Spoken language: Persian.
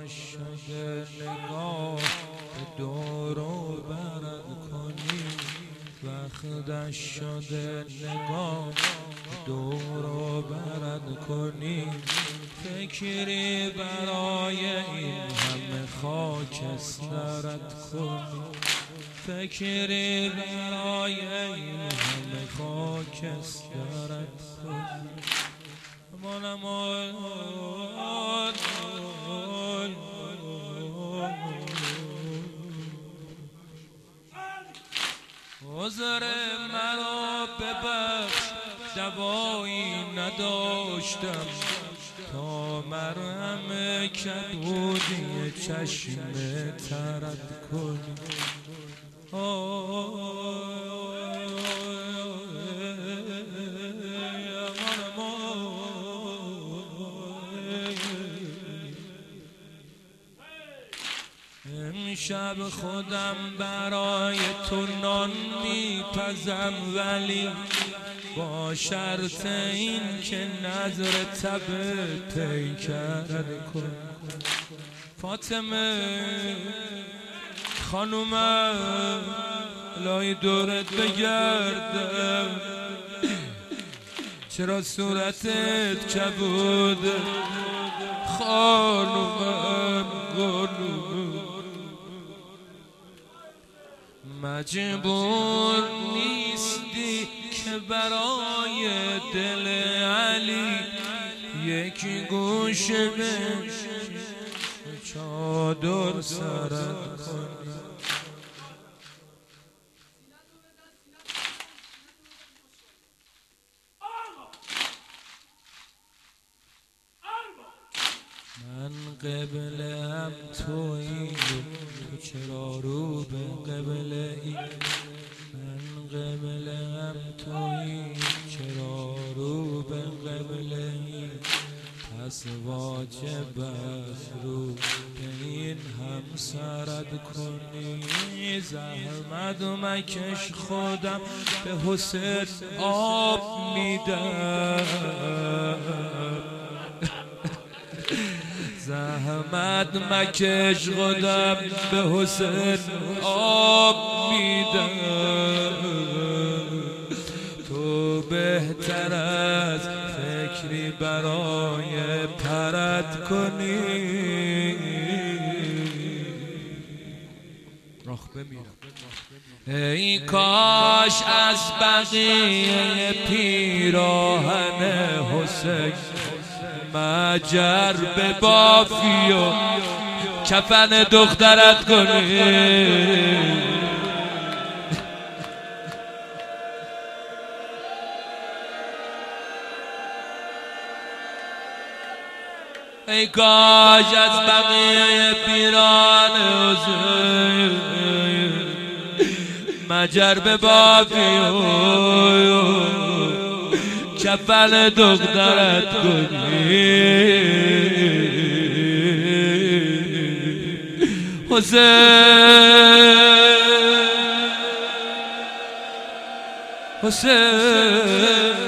شده نگاه به دور و برت کنی، وقتش شده نگاه به دور و برت کنی. فکری برای این همه خاکسترت کنی، فکری برای این همه خاکسترت کنی. عذر مرا ببخش، دوایی نداشتم تا مرهم کبودی چشم ترت کنی. امشب خودم برای تو نان میپزم، ولی با شرط این که نظر تب پیکر کن. فاطمه خانومم لای دورت بگردم، چرا صورتت کبود خانومم؟ مجبور نیستی که برای دل علی یکی گوشه به چادر سرت کنی. من قبله‌ام تویی، تو چرا رو به قبله ای؟ من قبله‌ام تویی، چرا رو به قبله ای؟ پس واجب است رو به این همسرت کنی. زحمت مکش، خودم به حسین آب میدم، زحمت مکش، خودم به حسین آب میدم. تو بهتر از فکری برای پرت کنی. رخ بمیرم ای کاش از بقیه پیراهن حسین مجر به بافی و کفن دخترت کنی. ای کاش از بقیه پیران حسین مجر به بافی و کفن دخترت کنی. حسین